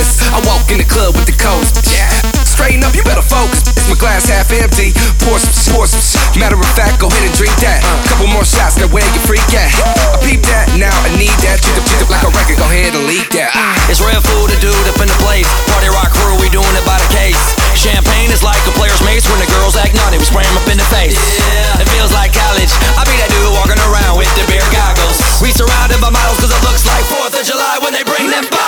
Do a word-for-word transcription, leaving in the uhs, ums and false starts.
this. I walk in the club with the codes. Yeah. Straighten up, you better focus. It's my glass half empty. Pour some, pour some. Matter of fact, go ahead and drink that. Couple more shots, now where you freak at? I peep that, now I need that. Treat it, treat it like a record, go ahead and leak that. Ah. It's Red Food, the dude up in the place. Party rock crew, we doing it by the case. Champagne is like a player's mace. When the girls act naughty, we spray them up in the face. Yeah. It feels like college. I be that dude walking around with the beer goggles. We surrounded by models cause it looks like fourth of July when they bring them bottles.